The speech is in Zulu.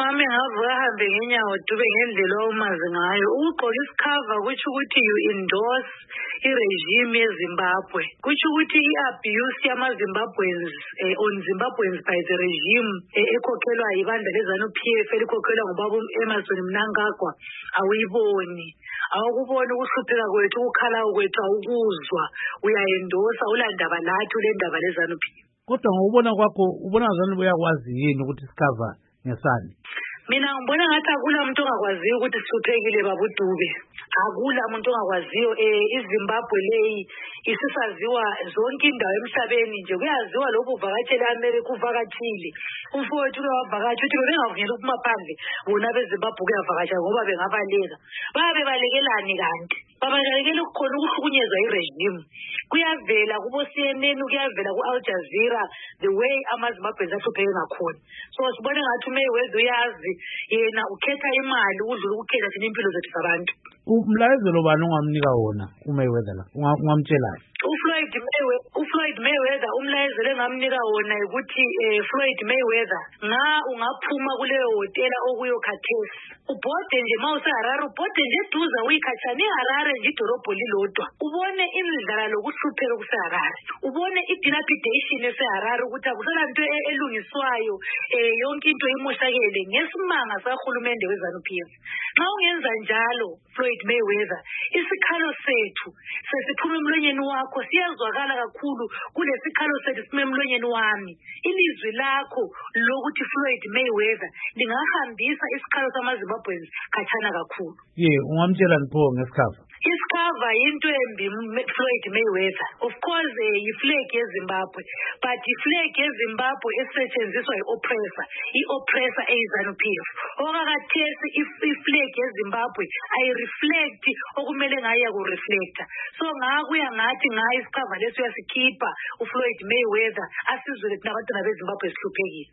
umama engavuka ahambe ngenyawo dube ngendlela omazi ngayo ukugqoka isikhava kutsho ukuthi you endorse i-regime yeZimbabwe kutsho ukuthi i-abuse yama-Zimbabweans on Zimbabweans by the regime ekhokhelwa yibandla leZANU-PF elikhokhelwa ngubaba Emmerson Mnangagwa awuyiboni awukuboni ukuhlupheka kwethu ukukhala kwethu awukuzwa uyayendosa ulandaba lathi ulendaba leZANU-PF. Kodwa ngokubona kwakho ubona ngani uyakwazi yini ukuthi sikhava ngesani? Mina ngibona ngathi akula umuntu ongakwaziyo ukuthi sihluphekile babudube. Akula umuntu ongakwaziyo iZimbabwe leyi isisaziwa zonke indawo emhlabeni nje kuyaziwa lokho uvakatshela eAmerica uvakatshile. Umfowethu wavakatsha uthi bebengavunyelwa ukuphuma phandle bona beZimbabwe kuyavakatsha ngoba bengabaleka. Babebalekelaani kanti? Babalekela ukukhona ukuhlukunyezwa iregime. Kuyavela kubo CNN kuyavela ku-Al Jazeera the way amaZimbabweans ahlupheke ngakhona. So sibone ngathi uMayweather uyazi yena ukhetha imali udlula ukukhetha thina impilo zethu zabantu. Umlayezelo bani ongamnika wona uMayweather la ungamtshelayo? uFloyd Mayweather umlayezelo engamnika wona ukuthi Floyd Mayweather ungaphuma kuleyo hotela okuyo khathesi ubhode nje mawuseHarare ubhode nje eduza uyikhathana eHarare nje idorobho lilodwa ubone indlala lokuhlupheka kuseHarare ubone idilapidation eseHarare ukuthi akusela into elungiswayo yonke into imoshakele ngesimanga sahulumende weZANU-PF. Xa ungenza njalo Floyd Mayweather isikhalo sethu sesiphuma emlonyeni wakho siyazwakala kakhulu kulesikhalo sethu sime emlonyeni wami. Ilizwi lakho lokuthi Floyd Mayweather lingahambisa isikhalo samaZimbabweans khatshana kakhulu. Ungamtshela nipho ngesikhava? Isikhava into embi Floyd Mayweather. Of course iflag yeZimbabwe, but iflag yeZimbabwe esetshenziswa i-oppressor eyiZANU-PF. Okakathesi iflag yeZimbabwe ayireflect okumele ngaye kureflecta. So ngakuya ngathi ngaye isikhava leso uyasikhipha uFloyd Mayweather asizwe thina abantwana beZimbabwe sihluphekile.